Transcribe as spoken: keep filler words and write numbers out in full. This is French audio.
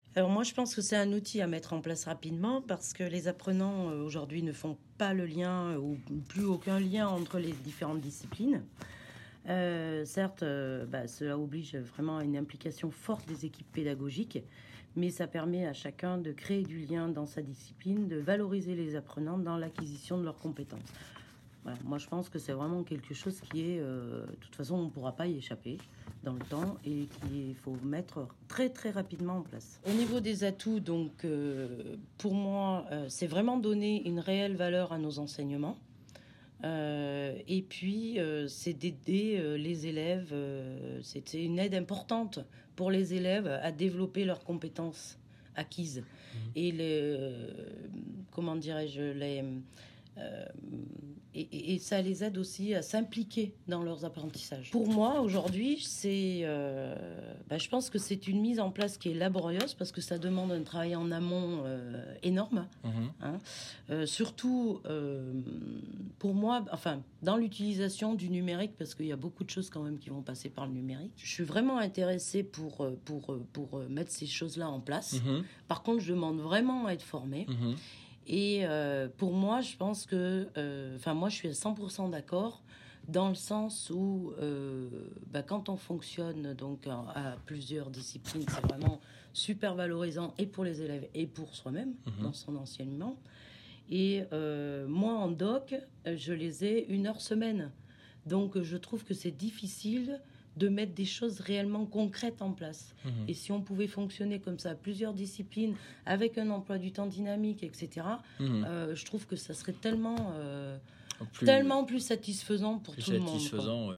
Alors moi, je pense que c'est un outil à mettre en place rapidement parce que les apprenants euh, aujourd'hui ne font pas le lien euh, ou plus aucun lien entre les différentes disciplines. Euh, certes, euh, bah, cela oblige vraiment à une implication forte des équipes pédagogiques, mais ça permet à chacun de créer du lien dans sa discipline, de valoriser les apprenants dans l'acquisition de leurs compétences. Voilà, moi, je pense que c'est vraiment quelque chose qui est, euh, de toute façon, on ne pourra pas y échapper dans le temps et qu'il faut mettre très très rapidement en place. Au niveau des atouts, donc, euh, pour moi, euh, c'est vraiment donner une réelle valeur à nos enseignements. Euh, et puis, euh, c'est d'aider euh, les élèves. Euh, c'était une aide importante pour les élèves à développer leurs compétences acquises. Mmh. Et les, euh, comment dirais-je, les euh, et, et, et ça les aide aussi à s'impliquer dans leurs apprentissages. Pour moi, aujourd'hui, c'est, euh, bah, je pense que c'est une mise en place qui est laborieuse parce que ça demande un travail en amont euh, énorme. Mmh. Hein. Euh, surtout, euh, pour moi, enfin, dans l'utilisation du numérique, parce qu'il y a beaucoup de choses quand même qui vont passer par le numérique. Je suis vraiment intéressée pour, pour, pour mettre ces choses-là en place. Mmh. Par contre, je demande vraiment à être formée. Mmh. Et euh, pour moi, je pense que... Enfin, euh, moi, je suis à cent pour cent d'accord dans le sens où, euh, bah, quand on fonctionne donc, à, à plusieurs disciplines, c'est vraiment super valorisant et pour les élèves et pour soi-même, mmh. dans son enseignement. Et euh, moi, en doc, je les ai une heure semaine. Donc, je trouve que c'est difficile de mettre des choses réellement concrètes en place. Mmh. Et si on pouvait fonctionner comme ça, plusieurs disciplines, avec un emploi du temps dynamique, et cetera, mmh. euh, je trouve que ça serait tellement, euh, plus, tellement plus satisfaisant pour plus tout le monde. Satisfaisant, ouais.